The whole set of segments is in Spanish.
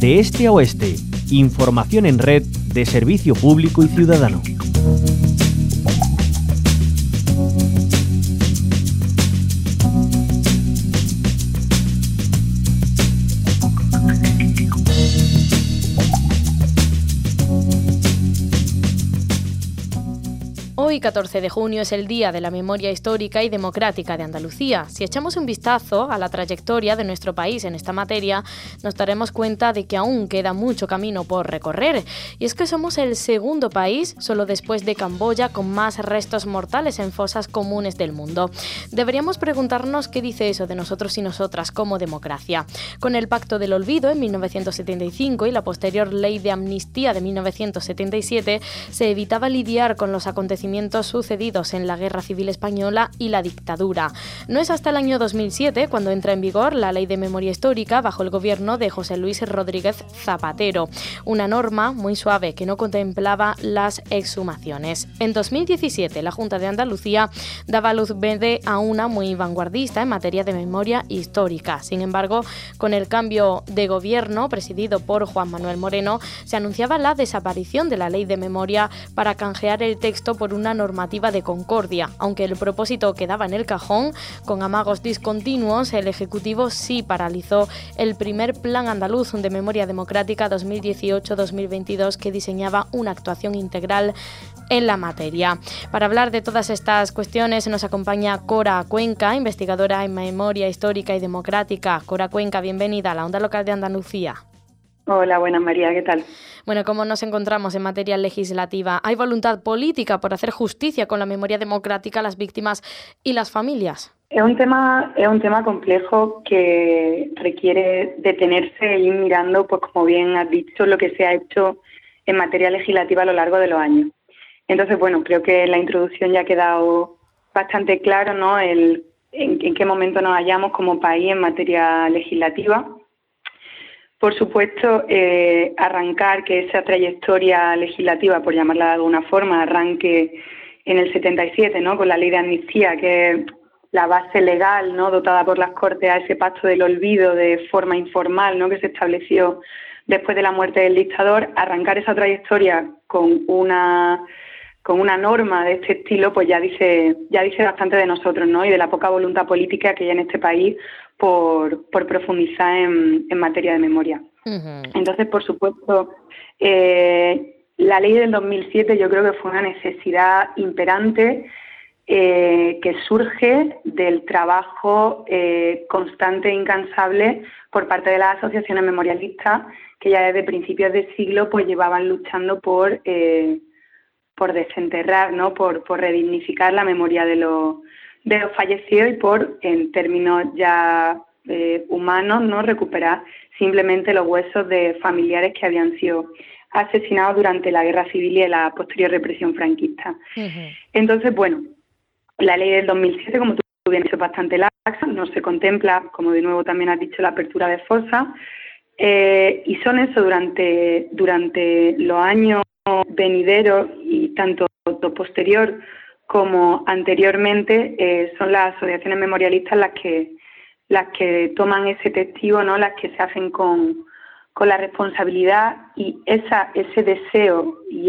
De este a oeste, información en red de servicio público y ciudadano. Hoy, 14 de junio, es el Día de la Memoria Histórica y Democrática de Andalucía. Si echamos un vistazo a la trayectoria de nuestro país en esta materia, nos daremos cuenta de que aún queda mucho camino por recorrer. Y es que somos el segundo país, solo después de Camboya, con más restos mortales en fosas comunes del mundo. Deberíamos preguntarnos qué dice eso de nosotros y nosotras como democracia. Con el Pacto del Olvido en 1975 y la posterior Ley de Amnistía de 1977, se evitaba lidiar con los acontecimientos sucedidos en la Guerra Civil Española y la dictadura. No es hasta el año 2007 cuando entra en vigor la Ley de Memoria Histórica bajo el gobierno de José Luis Rodríguez Zapatero, una norma muy suave que no contemplaba las exhumaciones. En 2017 la Junta de Andalucía daba luz verde a una muy vanguardista en materia de memoria histórica. Sin embargo, con el cambio de gobierno presidido por Juan Manuel Moreno, se anunciaba la desaparición de la Ley de Memoria para canjear el texto por una normativa de concordia. Aunque el propósito quedaba en el cajón, con amagos discontinuos, el Ejecutivo sí paralizó el primer Plan Andaluz de Memoria Democrática 2018-2022 que diseñaba una actuación integral en la materia. Para hablar de todas estas cuestiones nos acompaña Cora Cuenca, investigadora en Memoria Histórica y Democrática. Cora Cuenca, bienvenida a la Onda Local de Andalucía. Hola, buenas María, ¿qué tal? Bueno, ¿cómo nos encontramos en materia legislativa? ¿Hay voluntad política por hacer justicia con la memoria democrática a las víctimas y las familias? Es un tema complejo que requiere detenerse e ir mirando, pues como bien has dicho, lo que se ha hecho en materia legislativa a lo largo de los años. Entonces, bueno, creo que en la introducción ya ha quedado bastante claro, ¿no?, en qué momento nos hallamos como país en materia legislativa. Por supuesto, arrancar que esa trayectoria legislativa, por llamarla de alguna forma, arranque en el 77, ¿no?, con la Ley de Amnistía, que es la base legal, ¿no?, dotada por las Cortes a ese Pacto del Olvido de forma informal, ¿no?, que se estableció después de la muerte del dictador. Arrancar esa trayectoria con una norma de este estilo, pues ya dice bastante de nosotros, ¿no?, y de la poca voluntad política que hay en este país por profundizar en materia de memoria. Uh-huh. Entonces, por supuesto, la ley del 2007 yo creo que fue una necesidad imperante que surge del trabajo constante e incansable por parte de las asociaciones memorialistas que ya desde principios de siglo pues llevaban luchando por desenterrar, ¿no?, por redignificar la memoria de los fallecidos y por, en términos ya humanos, ¿no?, recuperar simplemente los huesos de familiares que habían sido asesinados durante la Guerra Civil y la posterior represión franquista. Uh-huh. Entonces, bueno, la ley del 2007, como tú bien has dicho, es bastante laxa, no se contempla, como de nuevo también has dicho, la apertura de fosas, y son eso durante los años venideros y tanto posterior como anteriormente son las asociaciones memorialistas las que toman ese testigo, ¿no?, las que se hacen con la responsabilidad y ese deseo y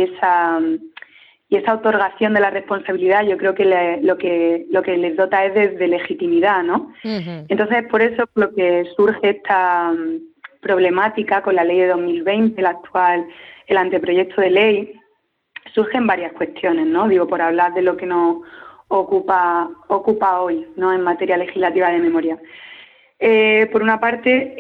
esa otorgación de la responsabilidad. Yo creo que lo que les dota es de legitimidad, ¿no? Uh-huh. Entonces, por eso lo que surge esta problemática con la ley de 2020, el anteproyecto de ley, surgen varias cuestiones, ¿no? Digo, por hablar de lo que nos ocupa hoy, ¿no?, en materia legislativa de memoria. Por una parte,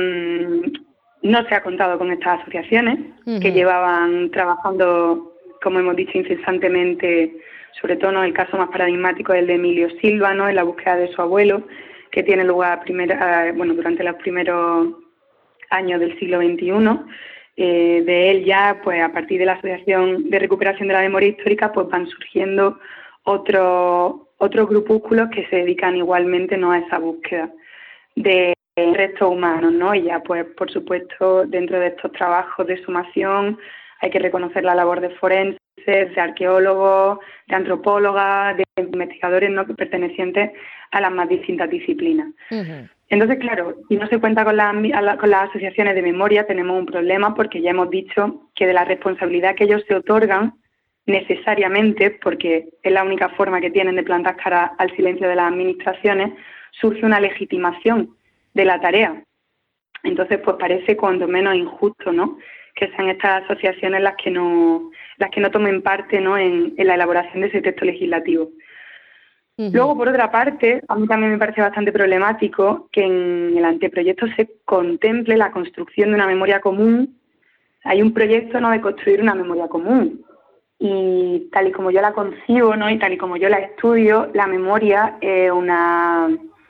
no se ha contado con estas asociaciones, uh-huh, que llevaban trabajando, como hemos dicho, incesantemente, sobre todo, ¿no?, el caso más paradigmático es el de Emilio Silva, ¿no?, en la búsqueda de su abuelo, que tiene lugar durante los primeros años del siglo XXI. De él ya, pues a partir de la Asociación de Recuperación de la Memoria Histórica, pues van surgiendo otros grupúsculos que se dedican igualmente, ¿no?, a esa búsqueda de restos humanos, ¿no? Y ya, pues por supuesto, dentro de estos trabajos de exhumación hay que reconocer la labor de forenses, de arqueólogos, de antropólogas, de investigadores, ¿no?, pertenecientes a las más distintas disciplinas. Uh-huh. Entonces, claro, si no se cuenta con las asociaciones de memoria, tenemos un problema porque ya hemos dicho que de la responsabilidad que ellos se otorgan necesariamente, porque es la única forma que tienen de plantar cara al silencio de las administraciones, surge una legitimación de la tarea. Entonces, pues parece cuanto menos injusto, ¿no?, que sean estas asociaciones las que no tomen parte, ¿no?, en la elaboración de ese texto legislativo. Luego, por otra parte, a mí también me parece bastante problemático que en el anteproyecto se contemple la construcción de una memoria común. Hay un proyecto, ¿no?, de construir una memoria común. Y tal y como yo la concibo, ¿no?, y tal y como yo la estudio, la memoria es una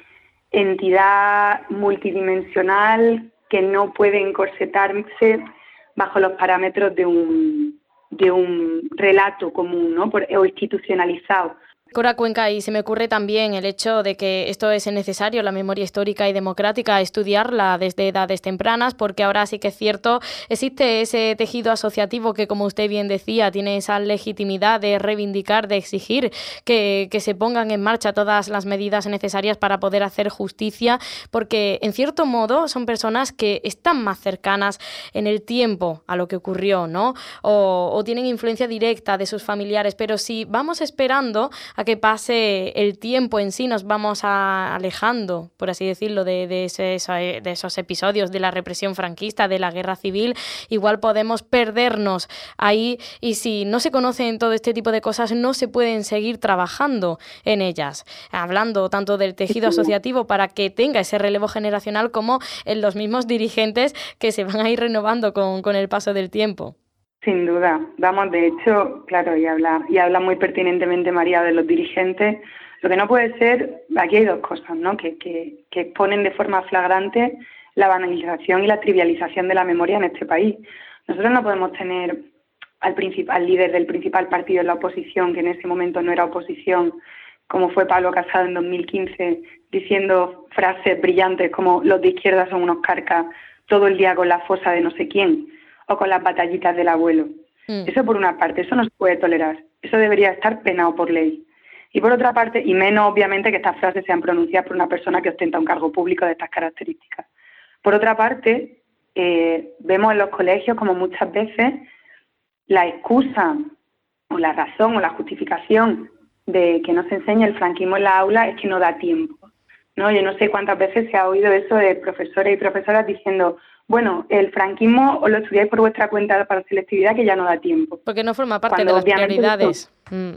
entidad multidimensional que no puede encorsetarse bajo los parámetros de un relato común, ¿no?, o institucionalizado. Cora Cuenca, y se me ocurre también el hecho de que esto es necesario, la memoria histórica y democrática, estudiarla desde edades tempranas, porque ahora sí que es cierto, existe ese tejido asociativo que, como usted bien decía, tiene esa legitimidad de reivindicar, de exigir que se pongan en marcha todas las medidas necesarias para poder hacer justicia, porque en cierto modo son personas que están más cercanas en el tiempo a lo que ocurrió, ¿no? O tienen influencia directa de sus familiares, pero si vamos esperando a que pase el tiempo en sí, nos vamos alejando, por así decirlo, de esos episodios de la represión franquista, de la guerra civil, igual podemos perdernos ahí, y si no se conocen todo este tipo de cosas, no se pueden seguir trabajando en ellas, hablando tanto del tejido asociativo para que tenga ese relevo generacional, como en los mismos dirigentes que se van a ir renovando con el paso del tiempo. Sin duda. Vamos, de hecho, claro, y habla muy pertinentemente María de los dirigentes. Lo que no puede ser, aquí hay dos cosas, ¿no?, que exponen de forma flagrante la banalización y la trivialización de la memoria en este país. Nosotros no podemos tener al líder del principal partido en la oposición, que en ese momento no era oposición, como fue Pablo Casado en 2015, diciendo frases brillantes como los de izquierda son unos carcas todo el día con la fosa de no sé quién, o con las batallitas del abuelo. Eso por una parte, eso no se puede tolerar. Eso debería estar penado por ley. Y por otra parte, y menos obviamente que estas frases sean pronunciadas por una persona que ostenta un cargo público de estas características. Por otra parte, vemos en los colegios como muchas veces la excusa o la razón o la justificación de que no se enseñe el franquismo en la aula es que no da tiempo, ¿no? Yo no sé cuántas veces se ha oído eso de profesores y profesoras diciendo: bueno, el franquismo os lo estudiáis por vuestra cuenta para selectividad, que ya no da tiempo. Porque no forma parte de las prioridades.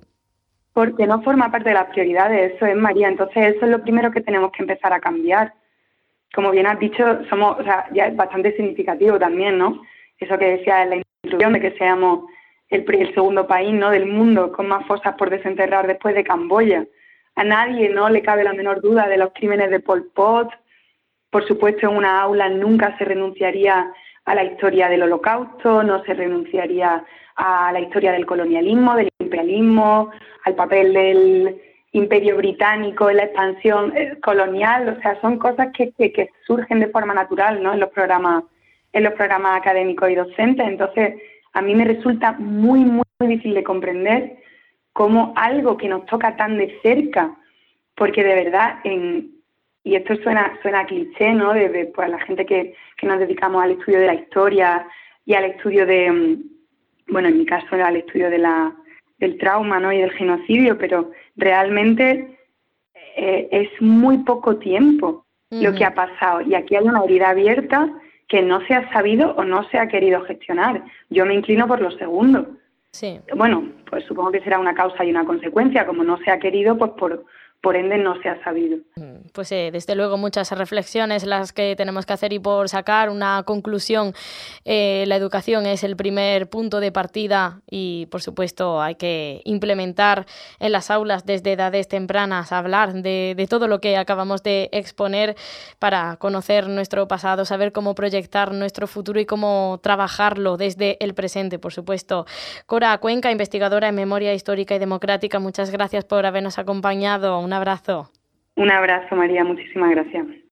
Porque no forma parte de las prioridades, eso es, María. Entonces eso es lo primero que tenemos que empezar a cambiar. Como bien has dicho, ya es bastante significativo también, ¿no? Eso que decía en la introducción, de que seamos el segundo país, ¿no?, del mundo con más fosas por desenterrar después de Camboya. A nadie no le cabe la menor duda de los crímenes de Pol Pot. Por supuesto, en una aula nunca se renunciaría a la historia del Holocausto, no se renunciaría a la historia del colonialismo, del imperialismo, al papel del Imperio Británico en la expansión colonial. O sea, son cosas que surgen de forma natural, ¿no?, en los programas académicos y docentes. Entonces, a mí me resulta muy, muy difícil de comprender cómo algo que nos toca tan de cerca, porque de verdad y esto suena cliché, ¿no?, de pues, la gente que nos dedicamos al estudio de la historia y al estudio en mi caso al estudio del trauma, ¿no?, y del genocidio, pero realmente es muy poco tiempo lo que ha pasado. Y aquí hay una herida abierta que no se ha sabido o no se ha querido gestionar. Yo me inclino por lo segundo. Sí. Bueno, pues supongo que será una causa y una consecuencia. Como no se ha querido, pues por ende no se ha sabido. Pues desde luego muchas reflexiones las que tenemos que hacer, y por sacar una conclusión, la educación es el primer punto de partida y por supuesto hay que implementar en las aulas desde edades tempranas, hablar de todo lo que acabamos de exponer para conocer nuestro pasado, saber cómo proyectar nuestro futuro y cómo trabajarlo desde el presente, por supuesto. Cora Cuenca, investigadora en memoria histórica y democrática, muchas gracias por habernos acompañado. Un abrazo. Un abrazo, María. Muchísimas gracias.